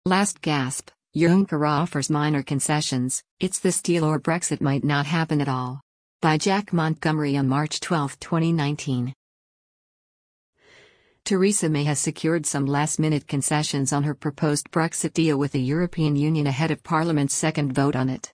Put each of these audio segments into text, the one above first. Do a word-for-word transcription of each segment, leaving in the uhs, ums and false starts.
Last gasp, Juncker offers minor concessions, it's this deal or Brexit might not happen at all. By Jack Montgomery on March twelfth, twenty nineteen. Theresa May has secured some last-minute concessions on her proposed Brexit deal with the European Union ahead of Parliament's second vote on it.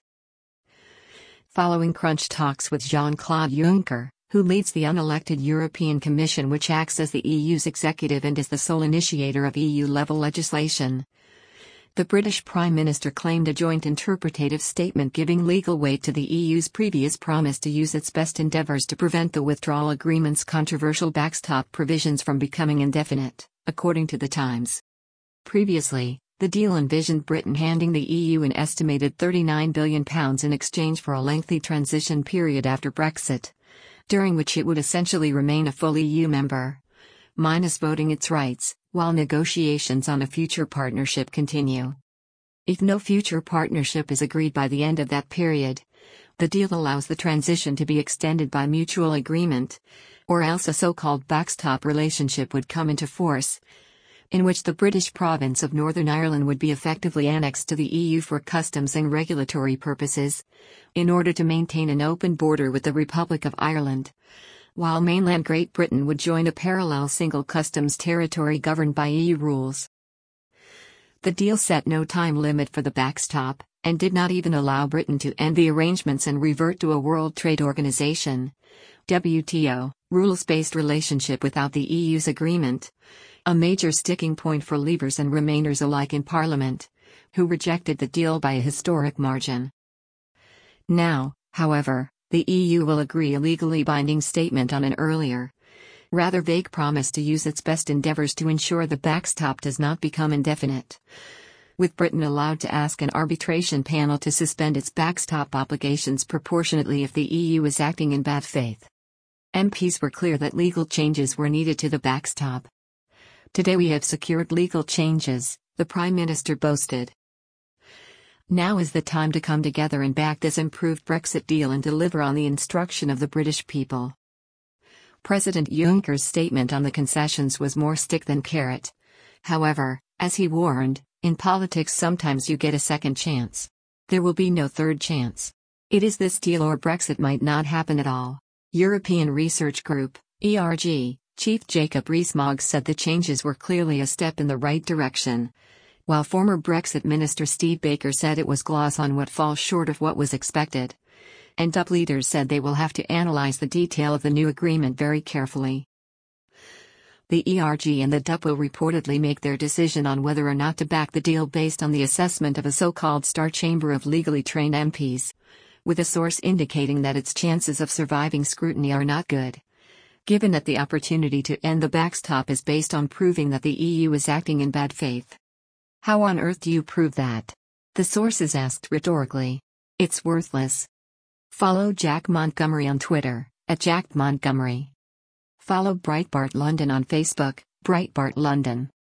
Following crunch talks with Jean-Claude Juncker, who leads the unelected European Commission, which acts as the E U's executive and is the sole initiator of E U-level legislation, the British Prime Minister claimed a joint interpretative statement giving legal weight to the E U's previous promise to use its best endeavours to prevent the withdrawal agreement's controversial backstop provisions from becoming indefinite, according to The Times. Previously, the deal envisioned Britain handing the E U an estimated thirty-nine billion pounds in exchange for a lengthy transition period after Brexit, during which it would essentially remain a full E U member, minus voting its rights, while negotiations on a future partnership continue. If no future partnership is agreed by the end of that period, the deal allows the transition to be extended by mutual agreement, or else a so-called backstop relationship would come into force, in which the British province of Northern Ireland would be effectively annexed to the E U for customs and regulatory purposes, in order to maintain an open border with the Republic of Ireland, while mainland Great Britain would join a parallel single customs territory governed by E U rules. The deal set no time limit for the backstop, and did not even allow Britain to end the arrangements and revert to a World Trade Organization (W T O) rules-based relationship without the E U's agreement, a major sticking point for Leavers and Remainers alike in Parliament, who rejected the deal by a historic margin. Now, however, the E U will agree a legally binding statement on an earlier, rather vague promise to use its best endeavours to ensure the backstop does not become indefinite, with Britain allowed to ask an arbitration panel to suspend its backstop obligations proportionately if the E U is acting in bad faith. M Ps were clear that legal changes were needed to the backstop. Today we have secured legal changes, the Prime Minister boasted. Now is the time to come together and back this improved Brexit deal and deliver on the instruction of the British people. President Juncker's statement on the concessions was more stick than carrot. However, as he warned, in politics sometimes you get a second chance. There will be no third chance. It is this deal or Brexit might not happen at all. European Research Group, E R G, Chief Jacob Rees-Mogg said the changes were clearly a step in the right direction, while former Brexit Minister Steve Baker said it was gloss on what falls short of what was expected. And D U P leaders said they will have to analyze the detail of the new agreement very carefully. The E R G and the D U P will reportedly make their decision on whether or not to back the deal based on the assessment of a so-called Star Chamber of legally trained M Ps, with a source indicating that its chances of surviving scrutiny are not good, given that the opportunity to end the backstop is based on proving that the E U is acting in bad faith. How on earth do you prove that? The sources asked rhetorically. It's worthless. Follow Jack Montgomery on Twitter, at Jack Montgomery. Follow Breitbart London on Facebook, Breitbart London.